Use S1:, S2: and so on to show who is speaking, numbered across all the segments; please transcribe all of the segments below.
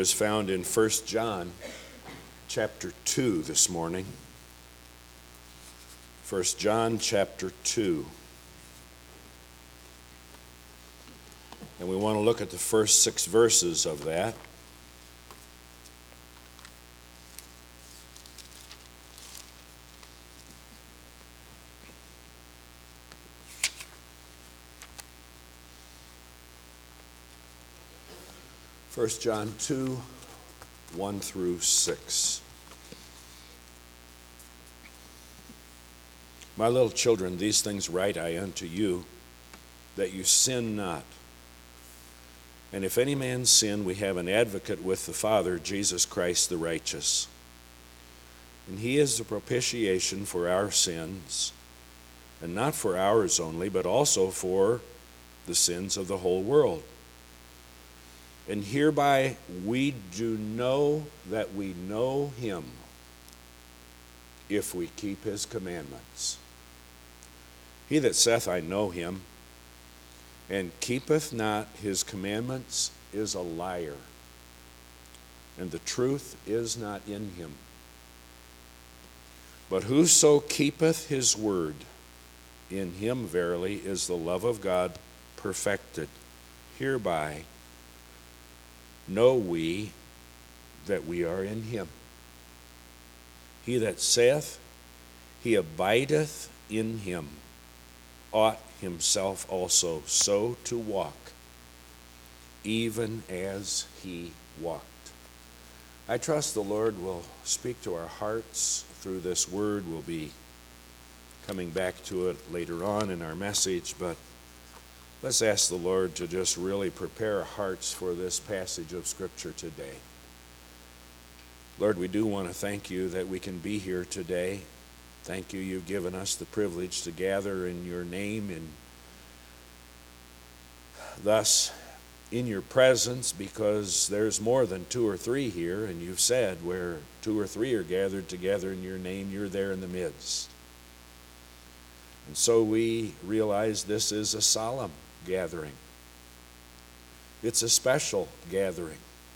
S1: Is found in 1 John chapter 2 this morning. 1 John chapter 2. And we want to look at the first 6 verses of that. First John 2, 1 through 6. My little children, these things write I unto you, that you sin not. And if any man sin, we have an advocate with the Father, Jesus Christ the righteous. And he is the propitiation for our sins, and not for ours only, but also for the sins of the whole world. And hereby we do know that we know him, if we keep his commandments. He that saith, I know him, and keepeth not his commandments, is a liar, and the truth is not in him. But whoso keepeth his word, in him verily is the love of God perfected. Hereby know we that we are in him. He that saith he abideth in him ought himself also so to walk, even as he walked. I trust the Lord will speak to our hearts through this word. We'll be coming back to it later on in our message, but let's ask the Lord to just really prepare our hearts for this passage of Scripture today. Lord, we do want to thank you that we can be here today. Thank you, you've given us the privilege to gather in your name and thus in your presence, because there's more than 2 or 3 here, and you've said where 2 or 3 are gathered together in your name, you're there in the midst. And so we realize this is a solemn gathering. It's a special gathering.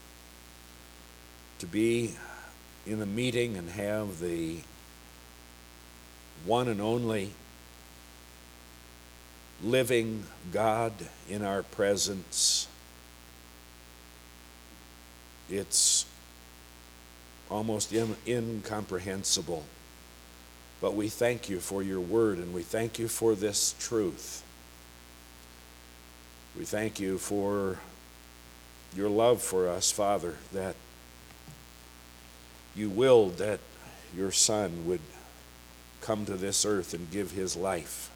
S1: To be in a meeting and have the one and only living God in our presence, it's almost incomprehensible. But we thank you for your word, and we thank you for this truth. We thank you for your love for us, Father, that you willed that your Son would come to this earth and give his life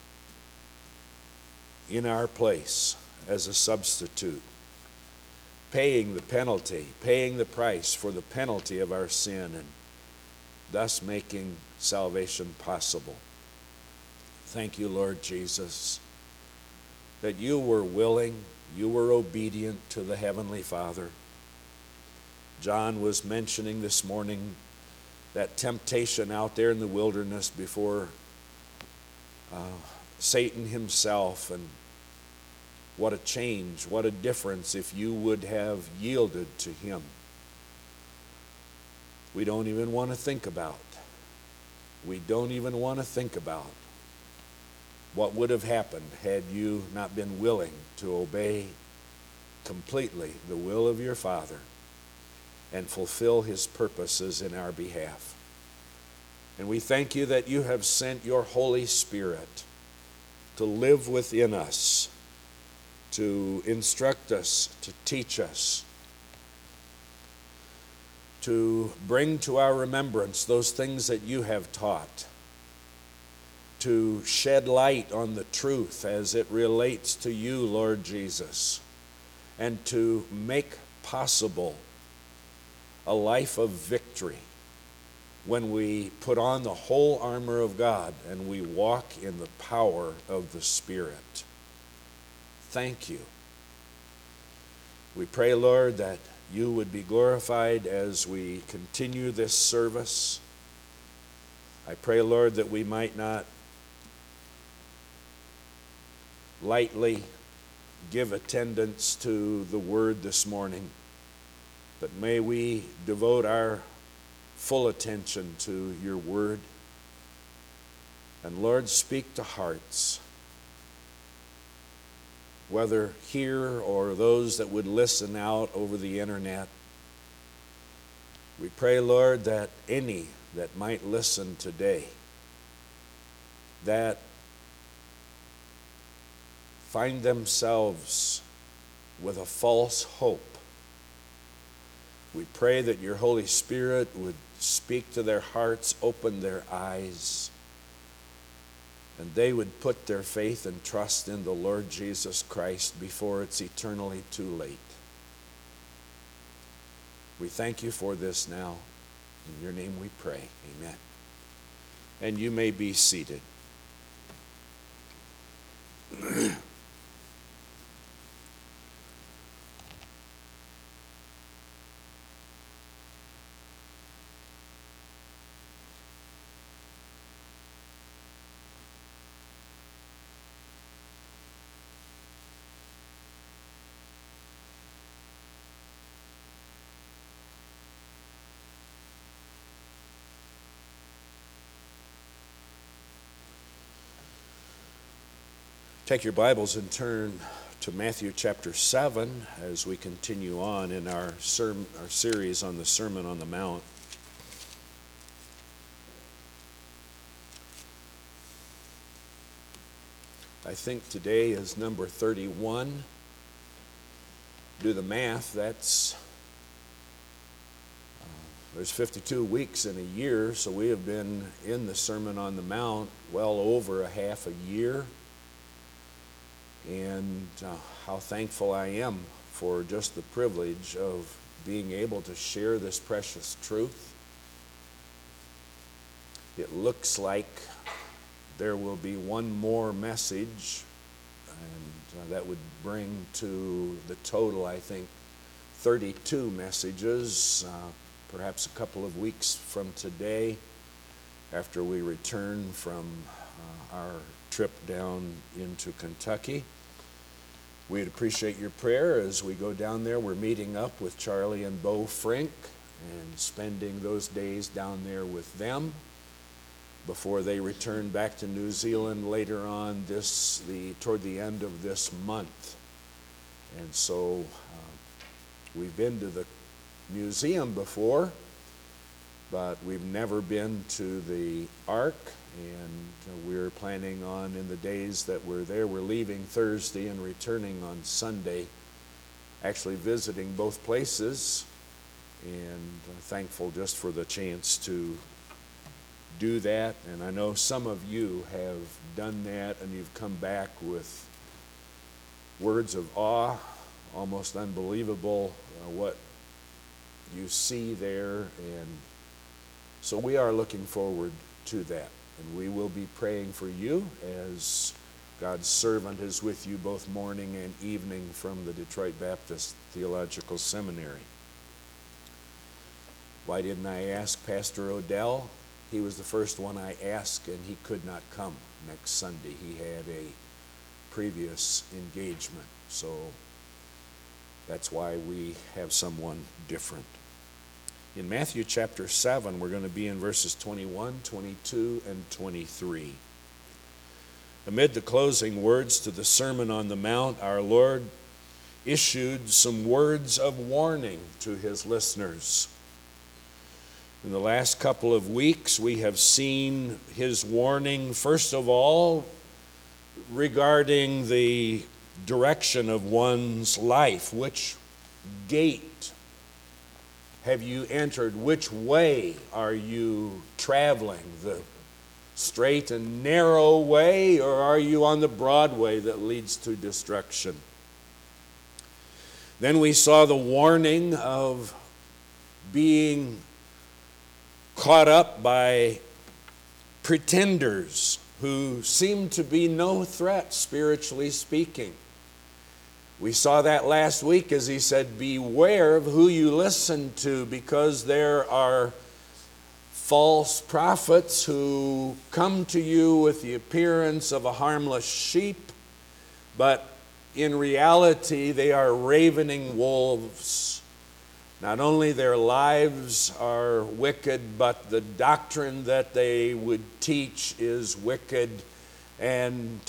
S1: in our place as a substitute, paying the penalty, paying the price for the penalty of our sin, and thus making salvation possible. Thank you, Lord Jesus, that you were willing, you were obedient to the Heavenly Father. John was mentioning this morning that temptation out there in the wilderness before Satan himself, and what a change, what a difference if you would have yielded to him. We don't even want to think about. We don't even want to think about what would have happened had you not been willing to obey completely the will of your Father and fulfill his purposes in our behalf. And we thank you that you have sent your Holy Spirit to live within us, to instruct us, to teach us, to bring to our remembrance those things that you have taught, to shed light on the truth as it relates to you, Lord Jesus, and to make possible a life of victory when we put on the whole armor of God and we walk in the power of the Spirit. Thank you. We pray, Lord, that you would be glorified as we continue this service. I pray, Lord, that we might not lightly give attendance to the word this morning, But may we devote our full attention to your word. And Lord, speak to hearts, whether here or those that would listen out over the internet. We pray, Lord, that any that might listen today, that find themselves with a false hope, we pray that your Holy Spirit would speak to their hearts, open their eyes, and they would put their faith and trust in the Lord Jesus Christ before it's eternally too late. We thank you for this now. In your name we pray. Amen. And you may be seated. Take your Bibles and turn to Matthew chapter 7 as we continue on in our series on the Sermon on the Mount. I think today is number 31. Do the math, there's 52 weeks in a year, so we have been in the Sermon on the Mount well over a half a year. And how thankful I am for just the privilege of being able to share this precious truth. It looks like there will be one more message, and that would bring to the total, I think, 32 messages, perhaps a couple of weeks from today, after we return from our trip down into Kentucky. We'd appreciate your prayer as we go down there. We're meeting up with Charlie and Bo Frink and spending those days down there with them before they return back to New Zealand later on toward the end of this month. And so we've been to the museum before, but we've never been to the Ark. And we're planning on, in the days that we're there, we're leaving Thursday and returning on Sunday, actually visiting both places, and thankful just for the chance to do that. And I know some of you have done that, and you've come back with words of awe, almost unbelievable what you see there. And so we are looking forward to that. And we will be praying for you as God's servant is with you both morning and evening from the Detroit Baptist Theological Seminary. Why didn't I ask Pastor Odell? He was the first one I asked, and he could not come next Sunday. He had a previous engagement. So that's why we have someone different. In Matthew chapter 7, we're going to be in verses 21, 22, and 23. Amid the closing words to the Sermon on the Mount, our Lord issued some words of warning to his listeners. In the last couple of weeks, we have seen his warning, first of all, regarding the direction of one's life. Which gate have you entered? Which way are you traveling? The straight and narrow way, or are you on the broad way that leads to destruction? Then we saw the warning of being caught up by pretenders who seem to be no threat, spiritually speaking. We saw that last week as he said, beware of who you listen to, because there are false prophets who come to you with the appearance of a harmless sheep, but in reality they are ravening wolves Not only their lives are wicked, but the doctrine that they would teach is wicked. And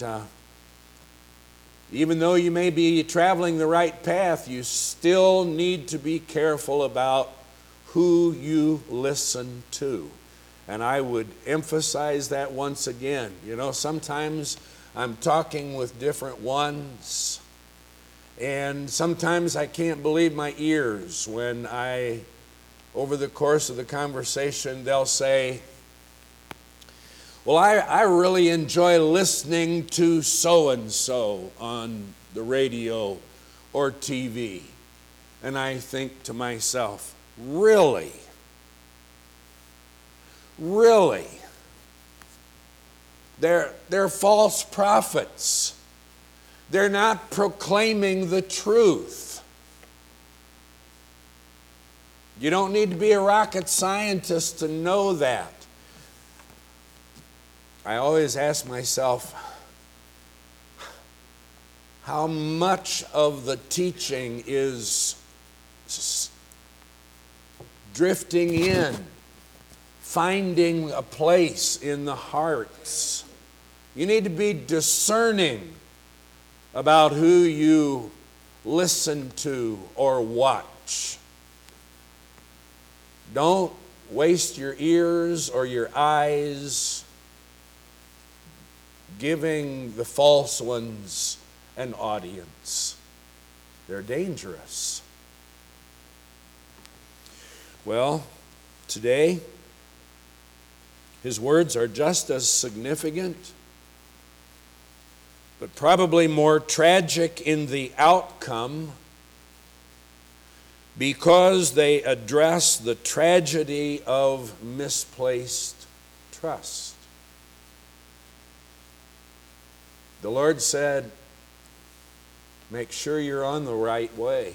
S1: even though you may be traveling the right path, you still need to be careful about who you listen to. And I would emphasize that once again. You know, sometimes I'm talking with different ones, and sometimes I can't believe my ears when over the course of the conversation, they'll say, well, I really enjoy listening to so-and-so on the radio or TV. And I think to myself, really? Really? They're false prophets. They're not proclaiming the truth. You don't need to be a rocket scientist to know that. I always ask myself, how much of the teaching is drifting in, finding a place in the hearts? You need to be discerning about who you listen to or watch. Don't waste your ears or your eyes giving the false ones an audience. They're dangerous. Well, today, his words are just as significant, but probably more tragic in the outcome, because they address the tragedy of misplaced trust. The Lord said, make sure you're on the right way.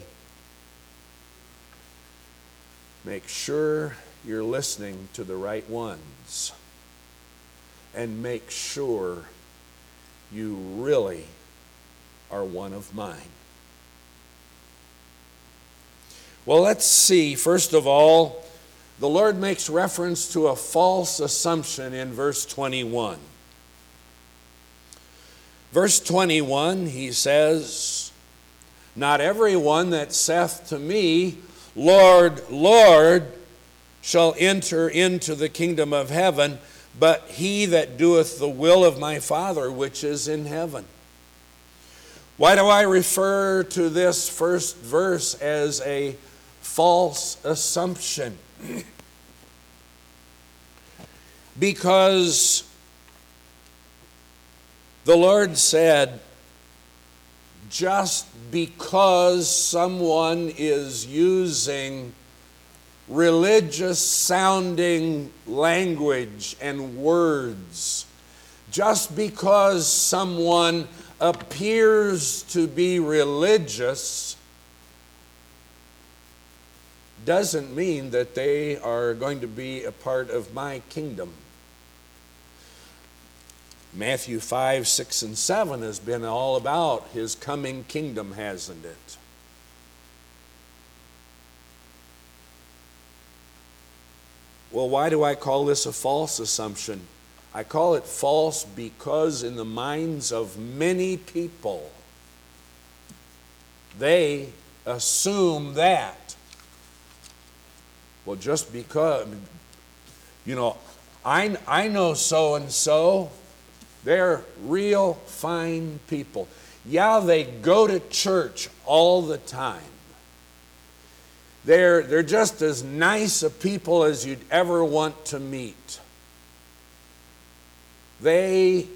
S1: Make sure you're listening to the right ones. And make sure you really are one of mine. Well, let's see. First of all, the Lord makes reference to a false assumption in verse 21. Verse 21, he says, not everyone that saith to me, Lord, Lord, shall enter into the kingdom of heaven, but he that doeth the will of my Father which is in heaven. Why do I refer to this first verse as a false assumption? Because the Lord said, just because someone is using religious sounding language and words, just because someone appears to be religious, doesn't mean that they are going to be a part of my kingdom. Matthew 5, 6, and 7 has been all about his coming kingdom, hasn't it? Well, why do I call this a false assumption? I call it false because in the minds of many people, they assume that. Well, just because, I know so-and-so, they're real fine people. Yeah, they go to church all the time. They're just as nice a people as you'd ever want to meet. They've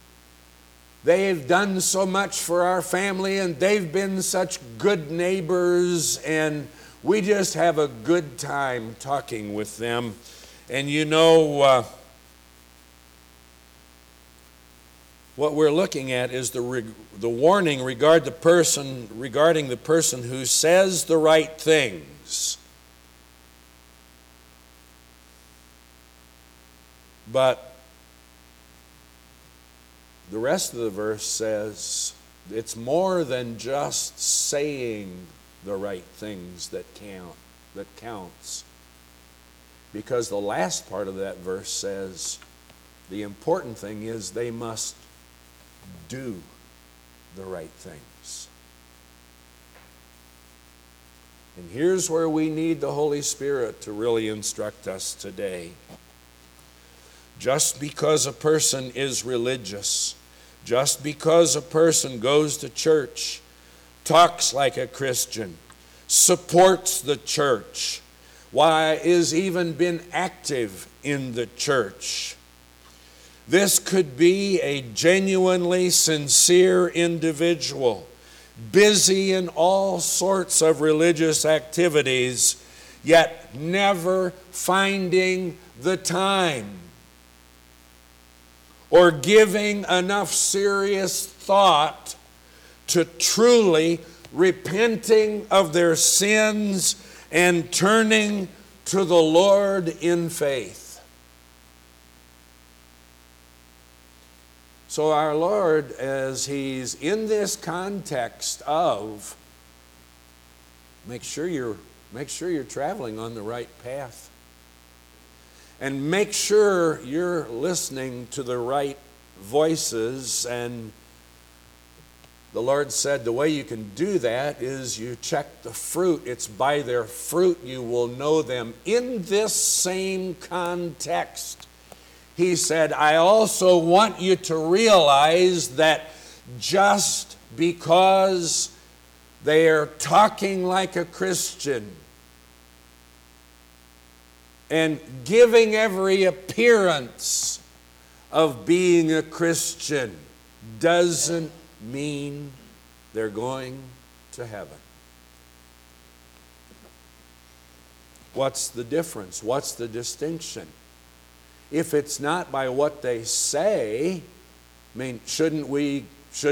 S1: done so much for our family, and they've been such good neighbors, and we just have a good time talking with them. And what we're looking at is the warning regarding the person who says the right things, but the rest of the verse says it's more than just saying the right things that count. that counts. Because the last part of that verse says the important thing is they must do the right things. And here's where we need the Holy Spirit to really instruct us today. Just because a person is religious, just because a person goes to church, talks like a Christian, supports the church, why is even been active in the church. This could be a genuinely sincere individual, busy in all sorts of religious activities, yet never finding the time or giving enough serious thought to truly repenting of their sins and turning to the Lord in faith. So our Lord, as He's in this context of make sure you're traveling on the right path, and make sure you're listening to the right voices. And the Lord said the way you can do that is you check the fruit. It's by their fruit you will know them. In this same context, He said, I also want you to realize that just because they are talking like a Christian and giving every appearance of being a Christian doesn't mean they're going to heaven. What's the difference? What's the distinction? If it's not by what they say, I mean, shouldn't we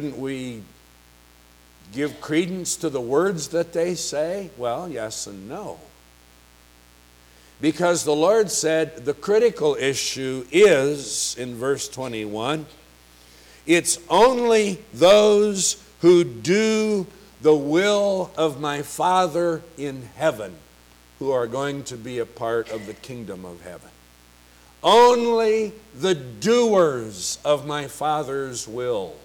S1: give credence to the words that they say? Well, yes and no. Because the Lord said the critical issue is, in verse 21, it's only those who do the will of my Father in heaven who are going to be a part of the kingdom of heaven. Only the doers of my Father's will.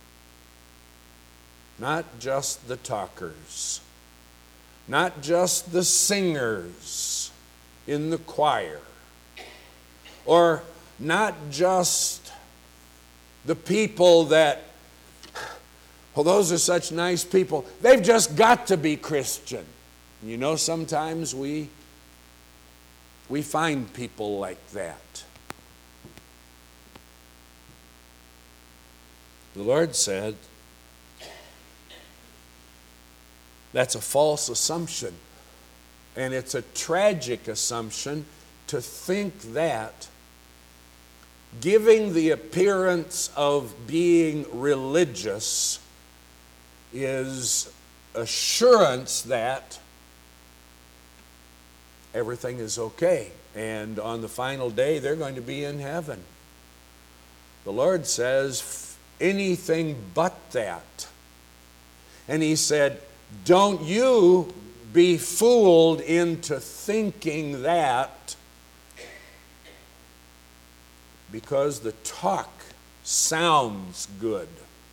S1: Not just the talkers. Not just the singers in the choir. Or not just the people that, well, those are such nice people. They've just got to be Christian. You know, sometimes we find people like that. The Lord said, that's a false assumption. And it's a tragic assumption to think that giving the appearance of being religious is assurance that everything is okay. And on the final day, they're going to be in heaven. The Lord says, anything but that. And He said, don't you be fooled into thinking that because the talk sounds good.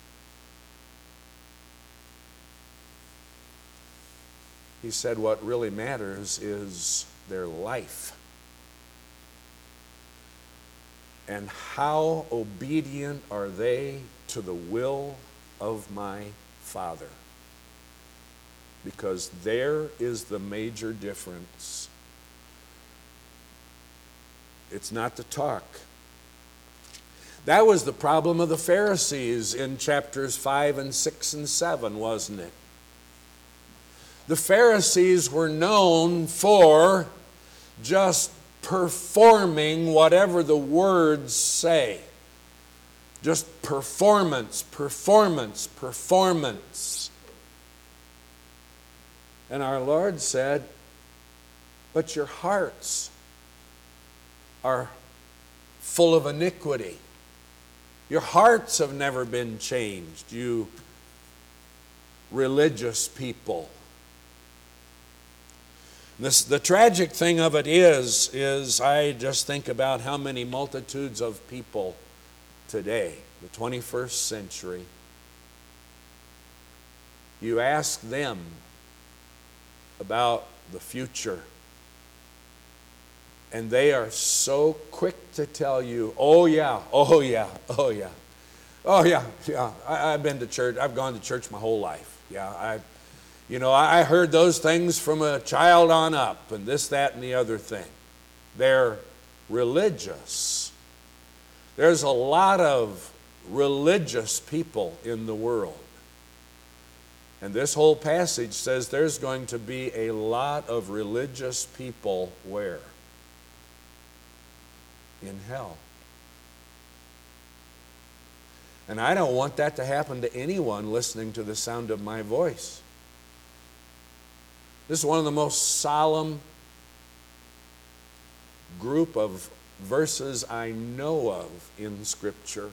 S1: He said what really matters is their life. And how obedient are they to the will of my Father? Because there is the major difference. It's not the talk. That was the problem of the Pharisees in chapters 5 and 6 and 7, wasn't it? The Pharisees were known for just performing whatever the words say. Just performance, performance, performance. And our Lord said, but your hearts are full of iniquity. Your hearts have never been changed, you religious people. The tragic thing of it is I just think about how many multitudes of people today, the 21st century, you ask them about the future, and they are so quick to tell you, oh yeah, oh yeah, oh yeah, oh yeah, yeah, I've been to church, I've gone to church my whole life. Yeah, I heard those things from a child on up, and this, that, and the other thing. They're religious. There's a lot of religious people in the world. And this whole passage says there's going to be a lot of religious people where? In hell. And I don't want that to happen to anyone listening to the sound of my voice. This is one of the most solemn group of verses I know of in Scripture.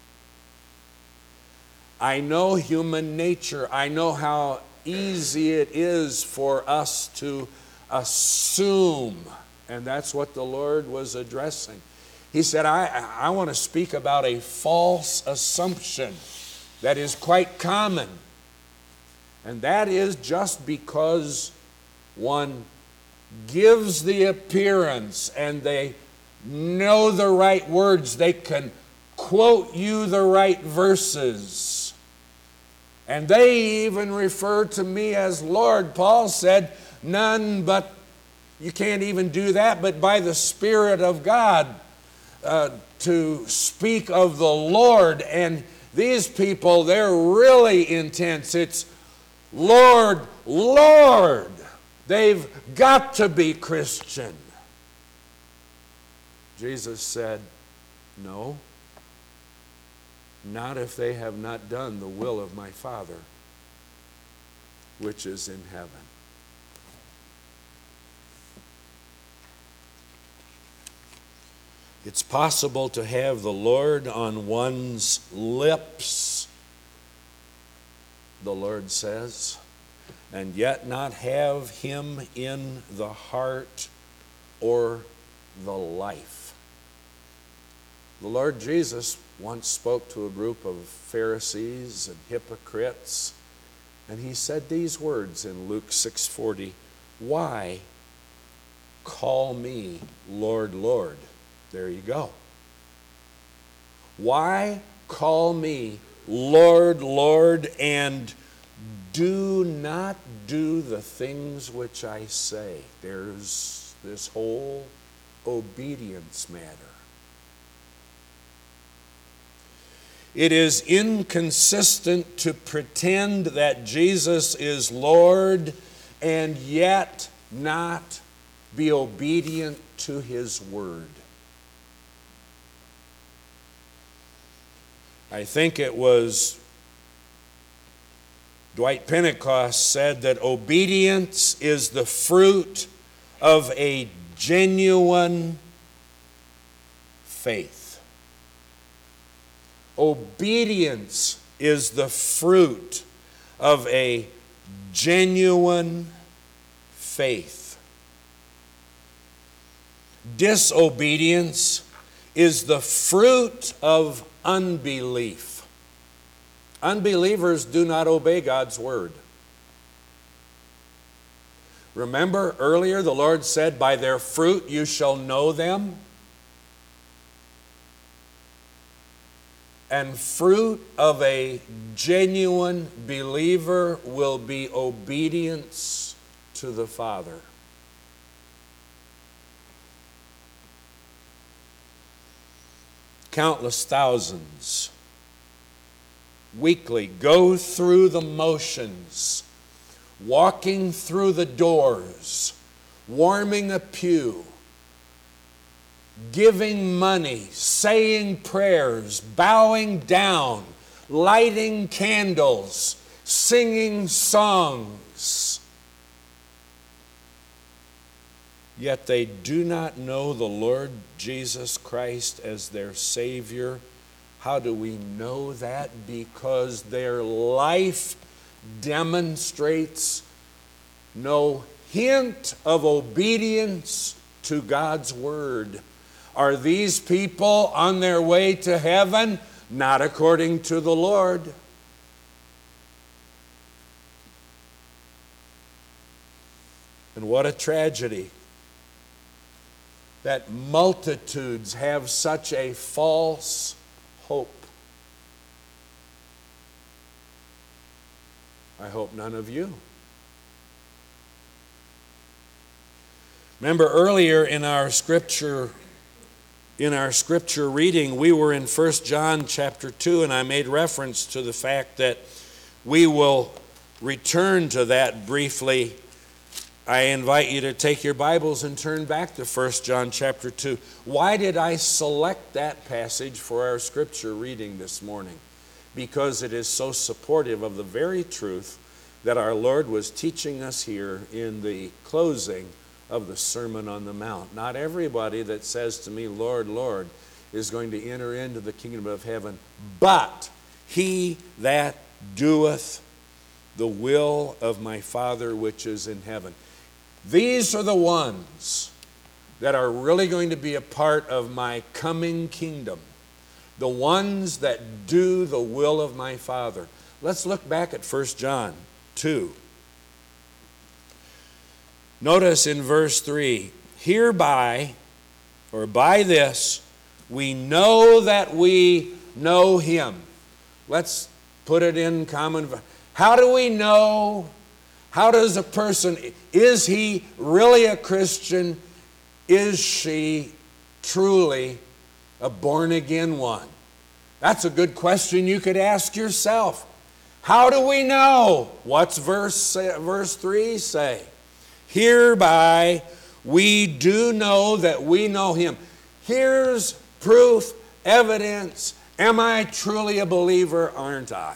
S1: I know human nature. I know how easy it is for us to assume. And that's what the Lord was addressing. He said, I want to speak about a false assumption that is quite common. And that is just because one gives the appearance and they know the right words, they can quote you the right verses. And they even refer to me as Lord. Paul said, none but, you can't even do that, but by the Spirit of God to speak of the Lord. And these people, they're really intense. It's Lord, Lord. They've got to be Christian. Jesus said, no, not if they have not done the will of my Father, which is in heaven. It's possible to have the Lord on one's lips, the Lord says, and yet not have Him in the heart or the life. The Lord Jesus once spoke to a group of Pharisees and hypocrites, and He said these words in Luke 6:40, why call me Lord, Lord? There you go. Why call me Lord, Lord, and do not do the things which I say? There's this whole obedience matter. It is inconsistent to pretend that Jesus is Lord and yet not be obedient to His word. I think it was Dwight Pentecost said that obedience is the fruit of a genuine faith. Obedience is the fruit of a genuine faith. Disobedience is the fruit of unbelief. Unbelievers do not obey God's word. Remember earlier the Lord said, by their fruit you shall know them. And fruit of a genuine believer will be obedience to the Father. Countless thousands weekly go through the motions, walking through the doors, warming a pew, giving money, saying prayers, bowing down, lighting candles, singing songs. Yet they do not know the Lord Jesus Christ as their Savior. How do we know that? Because their life demonstrates no hint of obedience to God's word. Are these people on their way to heaven? Not according to the Lord. And what a tragedy that multitudes have such a false hope. I hope none of you. Remember earlier in our scripture reading, we were in 1 John chapter 2, and I made reference to the fact that we will return to that briefly. I invite you to take your Bibles and turn back to 1 John chapter 2. Why did I select that passage for our scripture reading this morning? Because it is so supportive of the very truth that our Lord was teaching us here in the closing of the Sermon on the Mount. Not everybody that says to me, Lord, Lord, is going to enter into the kingdom of heaven, but he that doeth the will of my Father which is in heaven. These are the ones that are really going to be a part of my coming kingdom. The ones that do the will of my Father. Let's look back at 1 John 2. Notice in verse 3, hereby, or by this, we know that we know him. Let's put it in common. How do we know? How does a person, is he really a Christian? Is she truly a born-again one? That's a good question you could ask yourself. How do we know? What's verse 3 say? Hereby we do know that we know him. Here's proof, evidence. Am I truly a believer? Aren't I?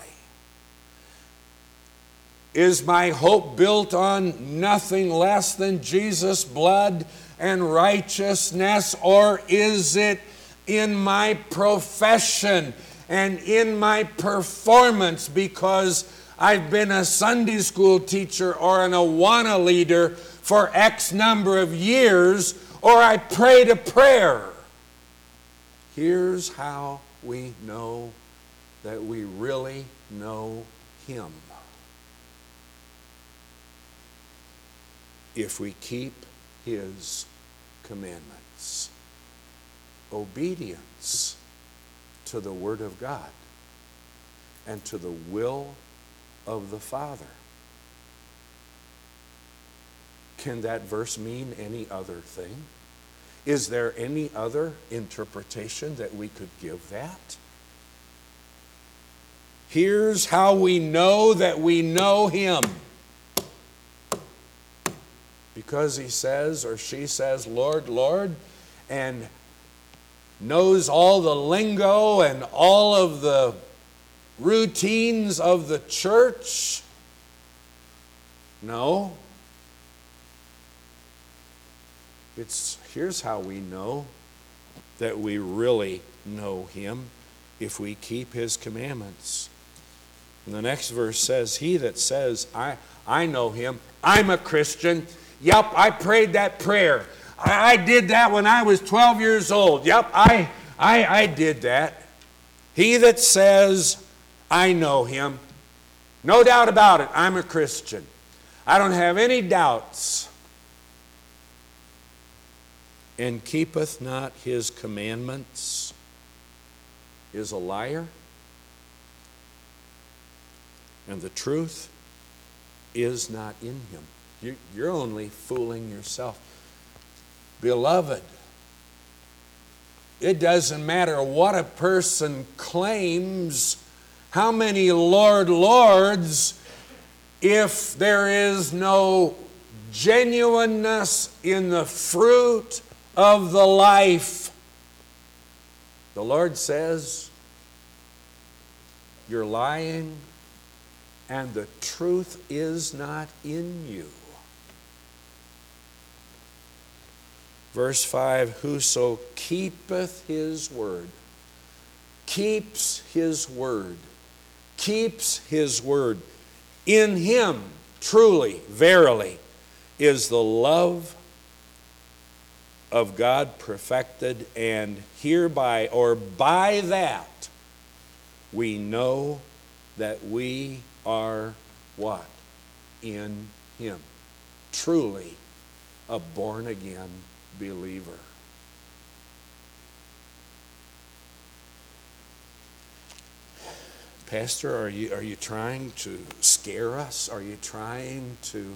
S1: Is my hope built on nothing less than Jesus' blood and righteousness, or is it in my profession and in my performance because I've been a Sunday school teacher or an Awana leader for X number of years, or I prayed a prayer? Here's how we know that we really know him. If we keep his commandments. Obedience to the Word of God and to the will of the Father. Can that verse mean any other thing? Is there any other interpretation that we could give that? Here's how we know that we know him. Because he says or she says, Lord, Lord, and knows all the lingo and all of the routines of the church? No. Here's how we know that we really know him, if we keep his commandments. And the next verse says, he that says, I know him, I'm a Christian. Yep, I prayed that prayer. I did that when I was 12 years old. Yep, I did that. He that says, I know him, no doubt about it, I'm a Christian. I don't have any doubts. And keepeth not his commandments is a liar, and the truth is not in him. You're only fooling yourself. Beloved, it doesn't matter what a person claims, how many Lord, Lords, if there is no genuineness in the fruit of the life. The Lord says, you're lying, and the truth is not in you. Verse 5, whoso keepeth his word, keeps his word, keeps his word. In him, truly, verily, is the love of God perfected, and hereby, or by that, we know that we are what? In Him. Truly a born-again believer. Pastor, are you trying to scare us? Are you trying to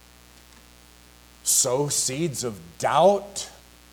S1: sow seeds of doubt?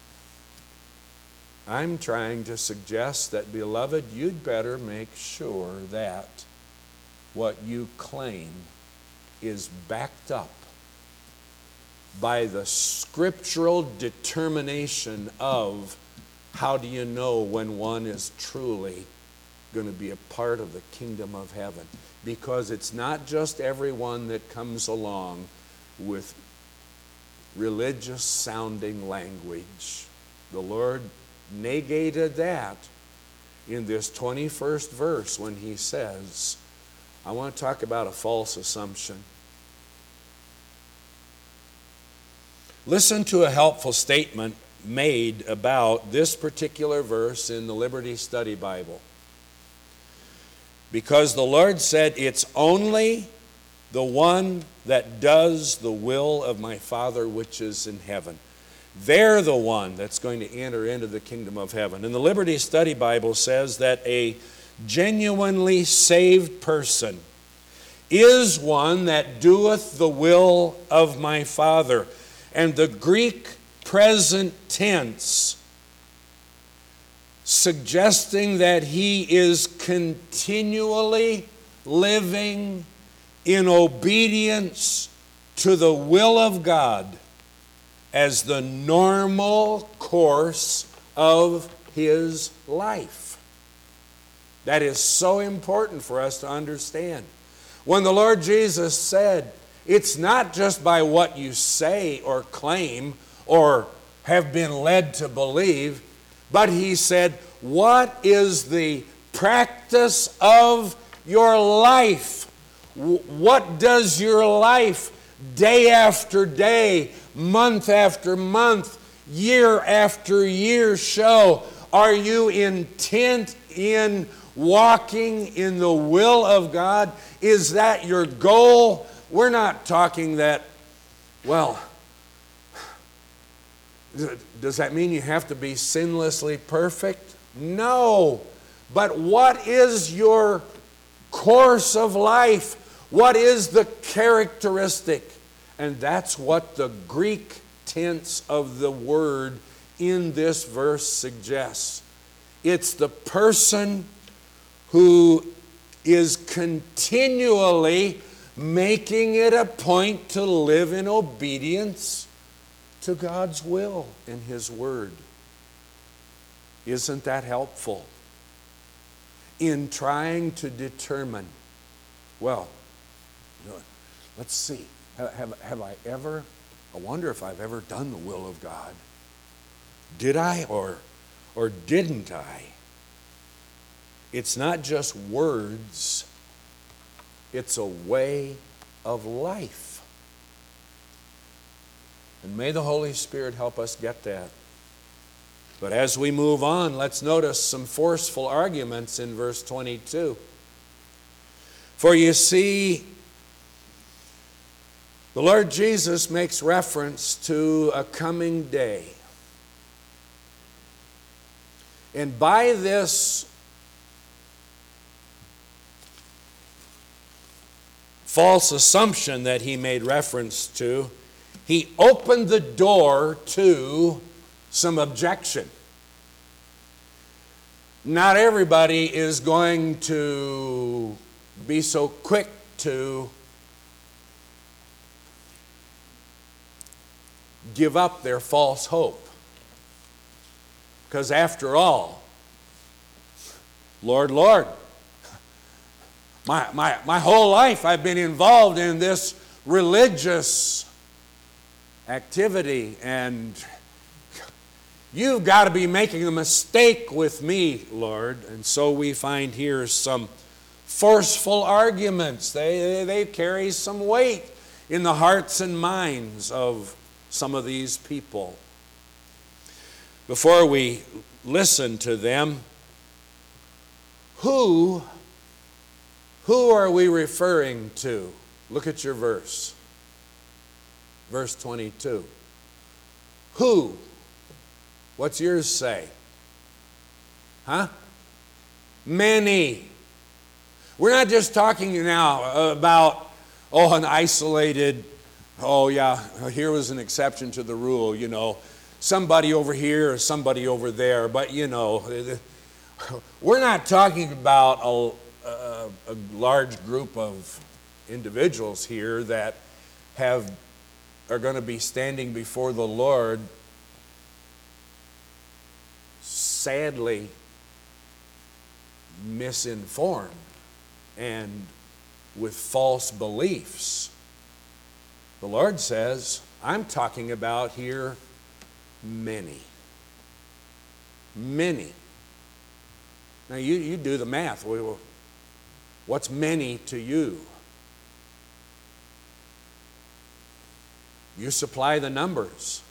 S1: I'm trying to suggest that, beloved, you'd better make sure that what you claim is backed up by the scriptural determination of how do you know when one is truly going to be a part of the kingdom of heaven. Because it's not just everyone that comes along with religious sounding language. The Lord negated that in this 21st verse when He says, I want to talk about a false assumption. Listen to a helpful statement made about this particular verse in the Liberty Study Bible. Because the Lord said, it's only the one that does the will of my Father which is in heaven. They're the one that's going to enter into the kingdom of heaven. And the Liberty Study Bible says that a genuinely saved person is one that doeth the will of my Father. And the Greek present tense suggesting that he is continually living in obedience to the will of God as the normal course of his life. That is so important for us to understand. When the Lord Jesus said, it's not just by what you say or claim or have been led to believe, but He said, what is the practice of your life? What does your life day after day, month after month, year after year show? Are you intent in walking in the will of God? Is that your goal? We're not talking that, well, does that mean you have to be sinlessly perfect? No. But what is your course of life? What is the characteristic? And that's what the Greek tense of the word in this verse suggests. It's the person who is continually making it a point to live in obedience to God's will and His Word. Isn't that helpful? In trying to determine, well, let's see, have I ever, I wonder if I've ever done the will of God. Did I or didn't I? It's not just words, it's a way of life. And may the Holy Spirit help us get that. But as we move on, let's notice some forceful arguments in verse 22. For you see, the Lord Jesus makes reference to a coming day. And by this false assumption that He made reference to, He opened the door to some objection. Not everybody is going to be so quick to give up their false hope. Because after all, Lord, my whole life I've been involved in this religious activity, and you've got to be making a mistake with me, Lord. And so we find here some forceful arguments. They carry some weight in the hearts and minds of some of these people. Before we listen to them, who are we referring to? Look at your verse. Verse 22. Who? What's yours say? Huh? Many. We're not just talking now about, an isolated, here was an exception to the rule, somebody over here or somebody over there. But, we're not talking about a large group of individuals here that are going to be standing before the Lord, sadly misinformed and with false beliefs. The Lord says, I'm talking about here many. Many. Now you do the math. What's many to you? You supply the numbers.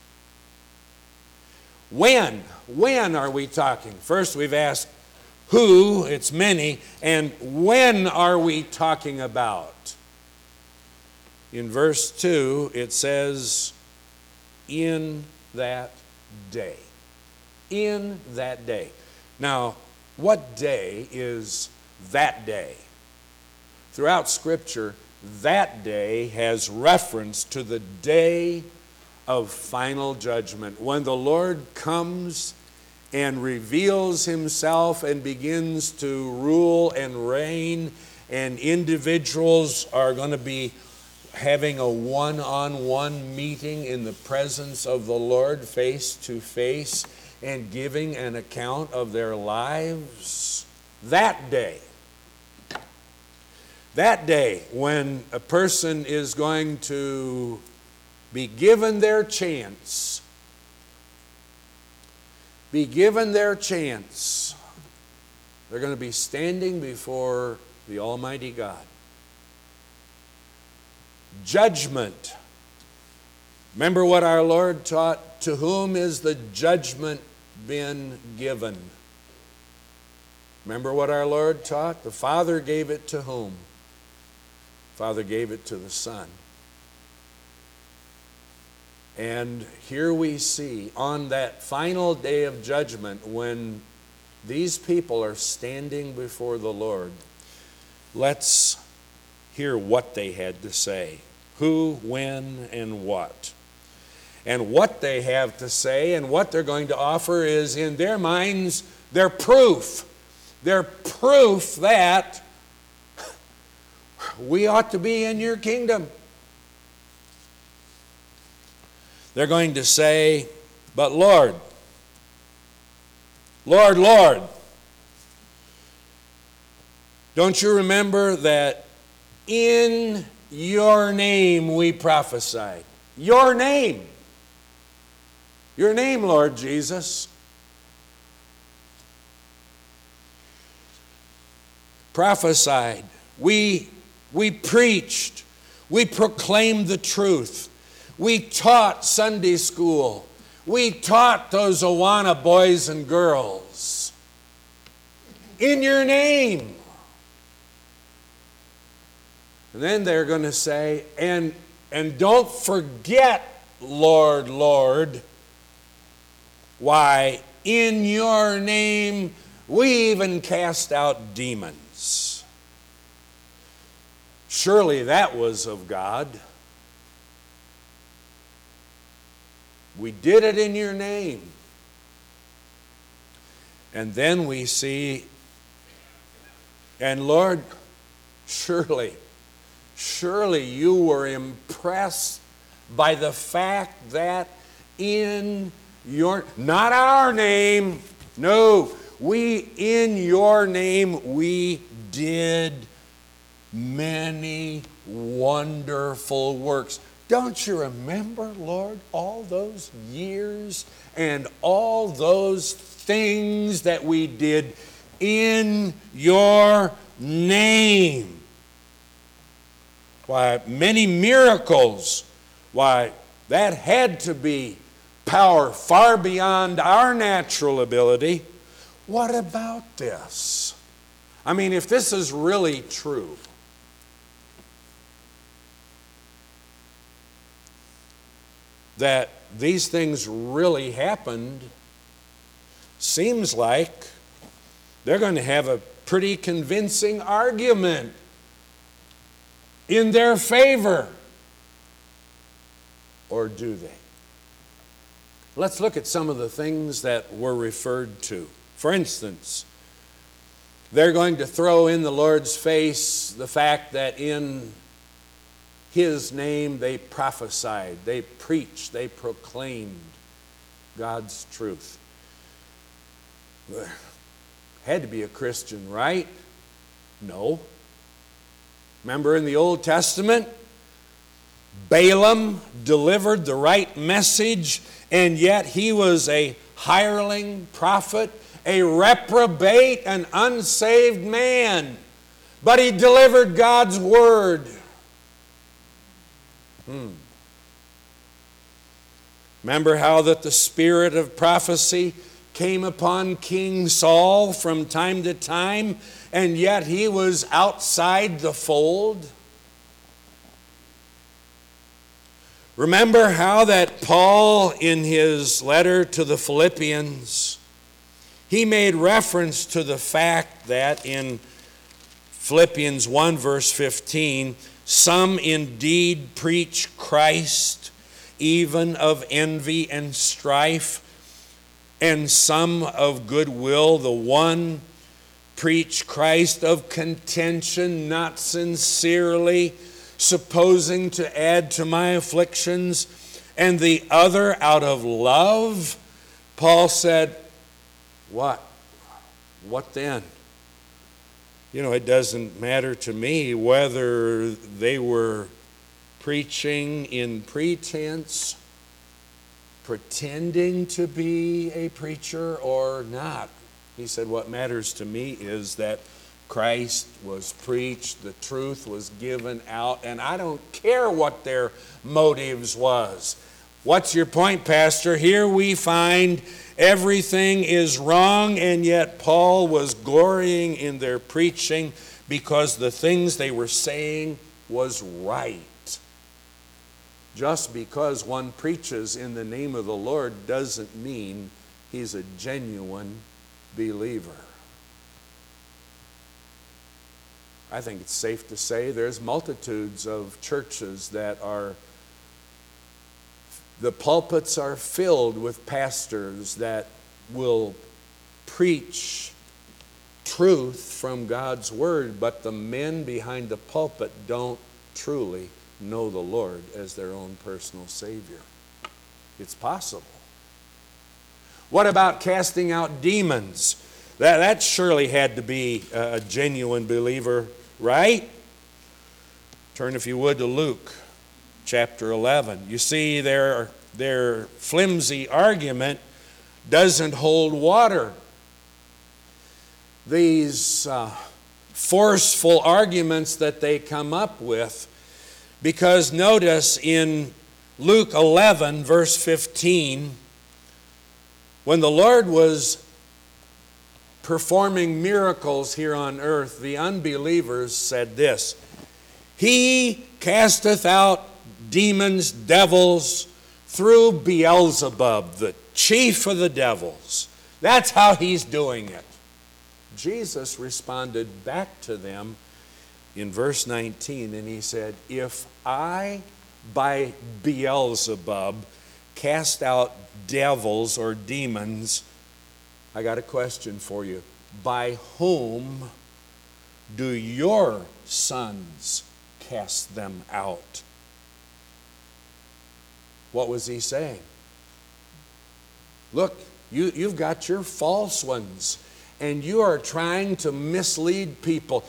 S1: When are we talking? First we've asked who, it's many, and when are we talking about? In verse 2 it says, in that day. In that day. Now, what day is that day? Throughout Scripture, that day has reference to the day of final judgment, when the Lord comes and reveals himself and begins to rule and reign, and individuals are going to be having a one-on-one meeting in the presence of the Lord face to face and giving an account of their lives. That day when a person is going to be given their chance, they're going to be standing before the Almighty God. Judgment. Remember what our Lord taught? To whom is the judgment been given? Remember what our Lord taught? The Father gave it to whom? The Father gave it to the Son. And here we see on that final day of judgment, when these people are standing before the Lord, let's hear what they had to say. Who, when, and what. And what they have to say and what they're going to offer is, in their minds, their proof. Their proof that we ought to be in your kingdom. They're going to say, but Lord, don't you remember that in your name we prophesied? Your name. Your name, Lord Jesus. Prophesied. We preached. We proclaimed the truth. We taught Sunday school. We taught those Awana boys and girls. In your name. And then they're going to say, and don't forget, Lord, Lord, why in your name we even cast out demons. Surely that was of God. We did it in your name. And then we see, and Lord, surely you were impressed by the fact that in your, not our name, no, in your name we did many wonderful works. Don't you remember, Lord, all those years and all those things that we did in your name? Why, many miracles. Why, that had to be power far beyond our natural ability. What about this? I mean, if this is really true, that these things really happened, seems like they're going to have a pretty convincing argument in their favor. Or do they? Let's look at some of the things that were referred to. For instance, they're going to throw in the Lord's face the fact that in His name they prophesied, they preached, they proclaimed God's truth. Had to be a Christian, right? No. Remember in the Old Testament, Balaam delivered the right message, and yet he was a hireling prophet, a reprobate, an unsaved man. But he delivered God's word. Remember how that the spirit of prophecy came upon King Saul from time to time, and yet he was outside the fold? Remember how that Paul, in his letter to the Philippians, he made reference to the fact that in Philippians 1 verse 15, some indeed preach Christ, even of envy and strife, and some of goodwill. The one preach Christ of contention, not sincerely, supposing to add to my afflictions, and the other out of love. Paul said, what? What then? You know, it doesn't matter to me whether they were preaching in pretense, pretending to be a preacher or not. He said, what matters to me is that Christ was preached, the truth was given out, and I don't care what their motives was. What's your point, Pastor? Here we find everything is wrong, and yet Paul was glorying in their preaching because the things they were saying was right. Just because one preaches in the name of the Lord doesn't mean he's a genuine believer. I think it's safe to say there's multitudes of churches that the pulpits are filled with pastors that will preach truth from God's Word, but the men behind the pulpit don't truly know the Lord as their own personal Savior. It's possible. What about casting out demons? That surely had to be a genuine believer, right? Turn, if you would, to Luke chapter 11. You see, their flimsy argument doesn't hold water. These forceful arguments that they come up with, because notice in Luke 11, verse 15, when the Lord was performing miracles here on earth, the unbelievers said this: He casteth out demons, devils, through Beelzebub, the chief of the devils. That's how he's doing it. Jesus responded back to them in verse 19, and he said, if I by Beelzebub cast out devils or demons, I got a question for you. By whom do your sons cast them out? What was he saying? Look, you've got your false ones, and you are trying to mislead people.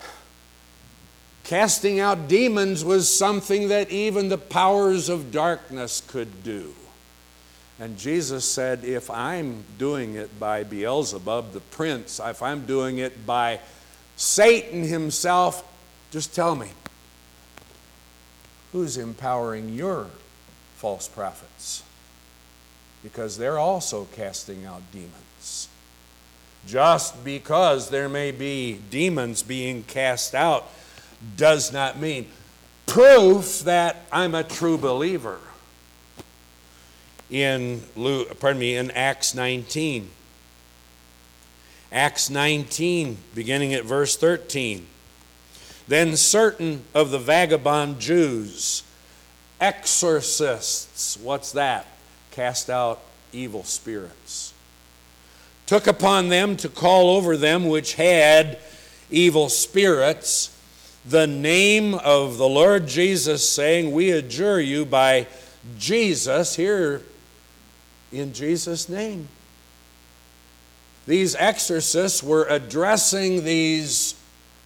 S1: Casting out demons was something that even the powers of darkness could do. And Jesus said, if I'm doing it by Beelzebub, the prince, if I'm doing it by Satan himself, just tell me. who's empowering your false prophets? Because they're also casting out demons. Just because there may be demons being cast out does not mean proof that I'm a true believer. In Acts 19. Acts 19, beginning at verse 13. Then certain of the vagabond Jews, exorcists, what's that? Cast out evil spirits, took upon them to call over them which had evil spirits the name of the Lord Jesus, saying, we adjure you by Jesus, here in Jesus' name. These exorcists were addressing these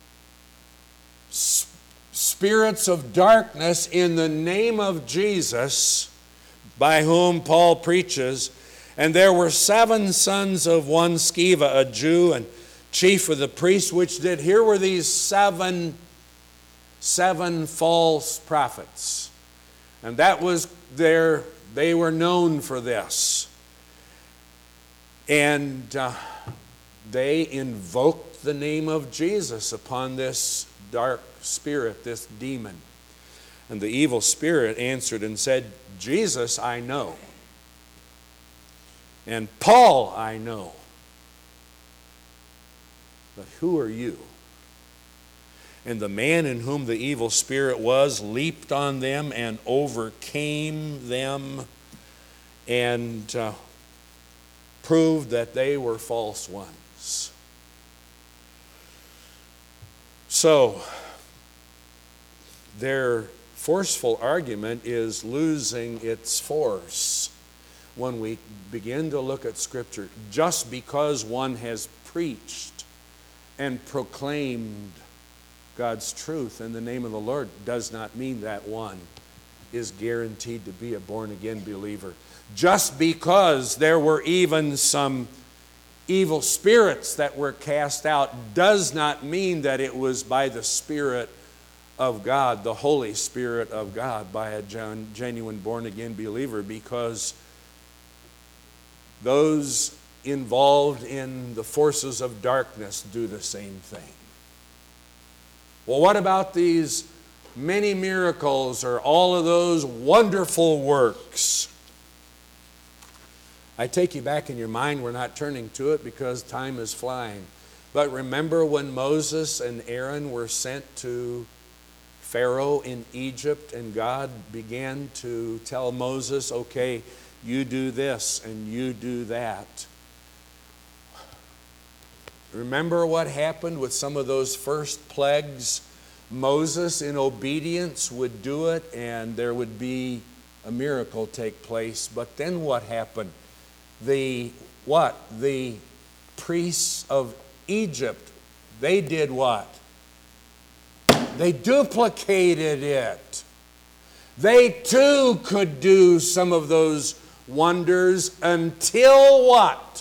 S1: spirits of darkness in the name of Jesus, by whom Paul preaches. And there were 7 sons of one Sceva, a Jew and chief of the priests, which did. Here were these seven false prophets. And that was they were known for this. And they invoked the name of Jesus upon this dark spirit, this demon. And the evil spirit answered and said, Jesus I know, and Paul I know, but who are you? And the man in whom the evil spirit was leaped on them and overcame them, and proved that they were false ones. So, their forceful argument is losing its force when we begin to look at Scripture. Just because one has preached and proclaimed God's truth in the name of the Lord does not mean that one is guaranteed to be a born-again believer. Just because there were even some evil spirits that were cast out does not mean that it was by the Spirit of God, the Holy Spirit of God, by a genuine born-again believer, because those involved in the forces of darkness do the same thing. Well, what about these many miracles or all of those wonderful works? I take you back in your mind. We're not turning to it because time is flying. But remember when Moses and Aaron were sent to Pharaoh in Egypt, and God began to tell Moses, okay, you do this and you do that. Remember what happened with some of those first plagues? Moses, in obedience, would do it, and there would be a miracle take place. But then what happened? The priests of Egypt, they did what? They duplicated it. They too could do some of those wonders until what?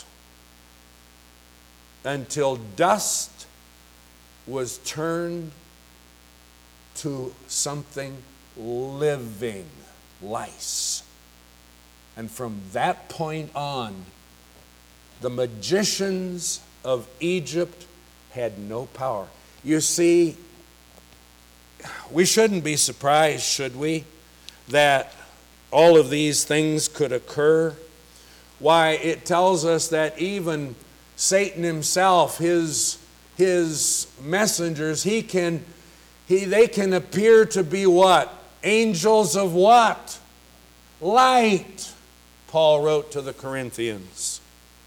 S1: Until dust was turned to something living, lice. And from that point on, the magicians of Egypt had no power. You see, we shouldn't be surprised, should we, that all of these things could occur? Why, it tells us that even Satan himself, his messengers, they can appear to be what? Angels of what? Light, Paul wrote to the Corinthians.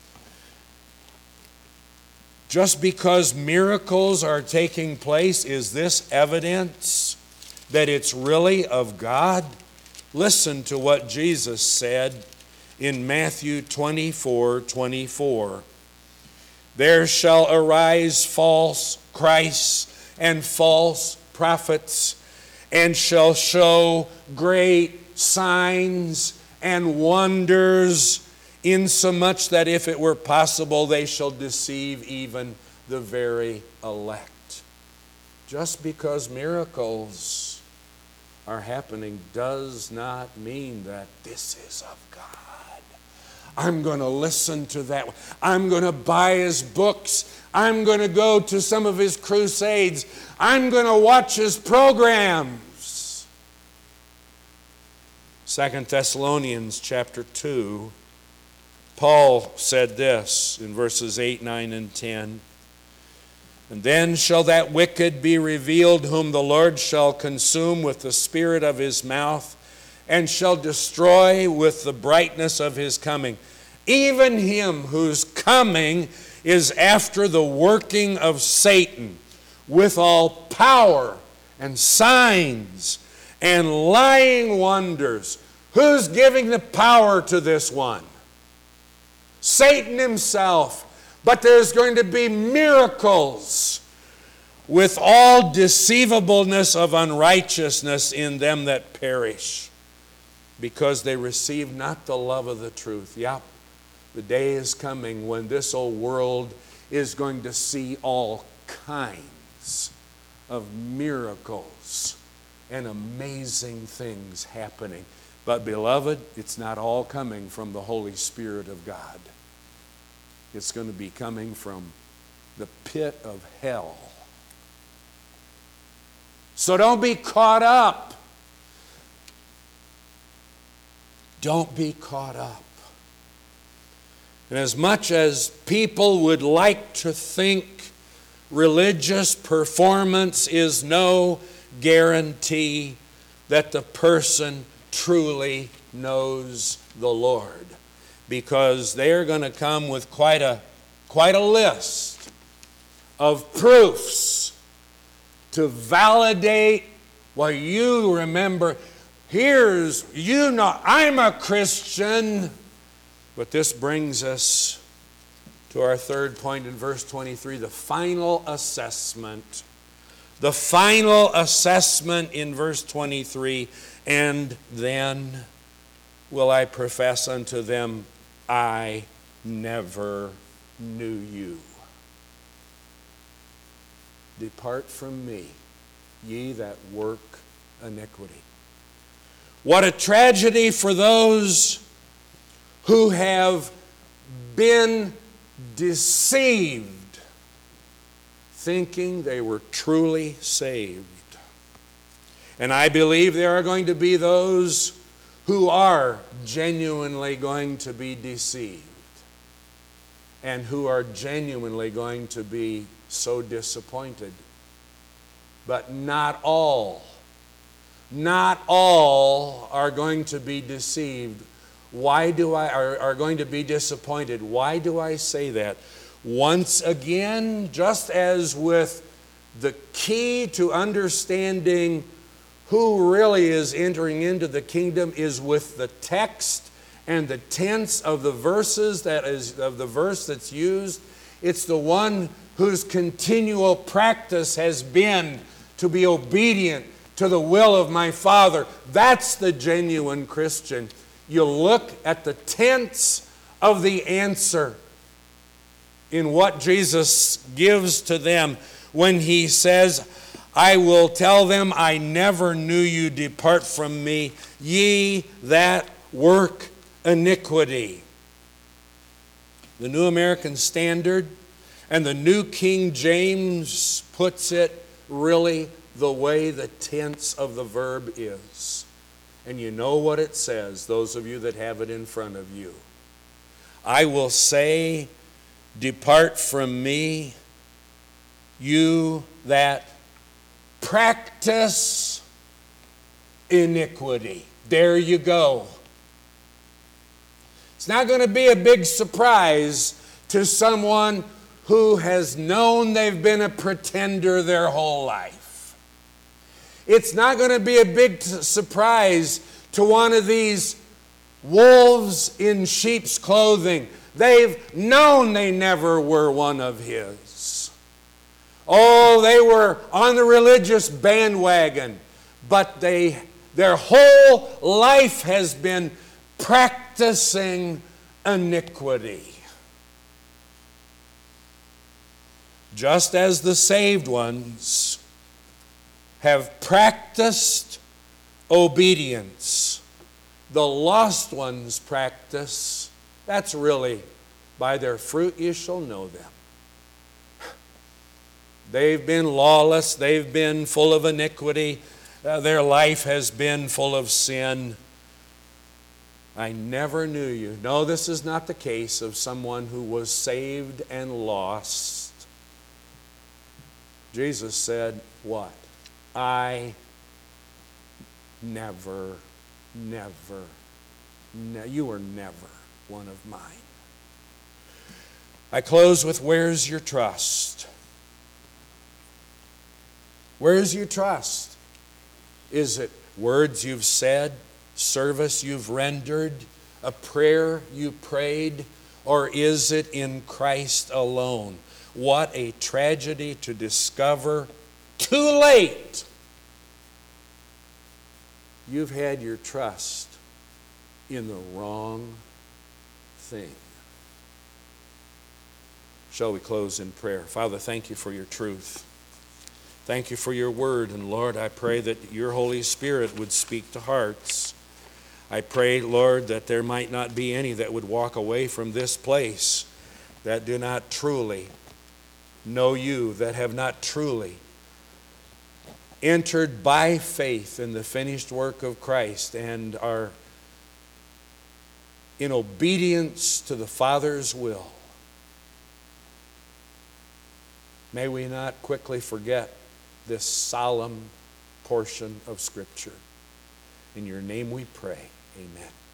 S1: Just because miracles are taking place, is this evidence that it's really of God? Listen to what Jesus said in Matthew 24:24. There shall arise false Christs and false prophets, and shall show great signs and wonders, insomuch that if it were possible, they shall deceive even the very elect. Just because miracles are happening does not mean that this is of God. I'm going to listen to that. I'm going to buy his books. I'm going to go to some of his crusades. I'm going to watch his programs. 2 Thessalonians chapter 2, Paul said this in verses 8, 9, and 10. And then shall that wicked be revealed, whom the Lord shall consume with the spirit of his mouth, and shall destroy with the brightness of his coming. Even him whose coming is after the working of Satan, with all power and signs and lying wonders. Who's giving the power to this one? Satan himself. But there's going to be miracles with all deceivableness of unrighteousness in them that perish, because they receive not the love of the truth. Yep, the day is coming when this old world is going to see all kinds of miracles and amazing things happening. But beloved, it's not all coming from the Holy Spirit of God. It's going to be coming from the pit of hell. So don't be caught up. Don't be caught up. And as much as people would like to think religious performance is no guarantee that the person truly knows the Lord, because they're going to come with quite a list of proofs to validate what you remember. I'm a Christian. But this brings us to our third point in verse 23, the final assessment. The final assessment in verse 23, and then will I profess unto them, I never knew you. Depart from me, ye that work iniquity. What a tragedy for those who have been deceived, thinking they were truly saved. And I believe there are going to be those who are genuinely going to be deceived, and who are genuinely going to be so disappointed. But not all are going to be deceived. Are going to be disappointed. Why do I say that? Once again, just as with the key to understanding who really is entering into the kingdom is with the text and the tense of the verses, that is, of the verse that's used. It's the one whose continual practice has been to be obedient to the will of my Father. That's the genuine Christian. You look at the tense of the answer in what Jesus gives to them when he says, I will tell them, I never knew you, depart from me, ye that work iniquity. The New American Standard and the New King James puts it really the way the tense of the verb is. And you know what it says, those of you that have it in front of you. I will say, depart from me, you that practice iniquity. There you go. It's not going to be a big surprise to someone who has known they've been a pretender their whole life. It's not going to be a big surprise to one of these wolves in sheep's clothing. They've known they never were one of his. Oh, they were on the religious bandwagon, but their whole life has been practicing iniquity. Just as the saved ones have practiced obedience the lost ones practice, that's really, by their fruit you shall know them. They've been lawless, they've been full of iniquity, their life has been full of sin. I never knew you. No, this is not the case of someone who was saved and lost. Jesus said, what? I you were never one of mine. I close with, where's your trust? Where's your trust? Is it words you've said, service you've rendered, a prayer you prayed, or is it in Christ alone? What a tragedy to discover too late you've had your trust in the wrong thing. Shall we close in prayer? Father, thank you for your truth. Thank you for your word. And Lord, I pray that your Holy Spirit would speak to hearts. I pray, Lord, that there might not be any that would walk away from this place that do not truly know you, that have not truly entered by faith in the finished work of Christ and are in obedience to the Father's will. May we not quickly forget this solemn portion of Scripture. In your name we pray. Amen.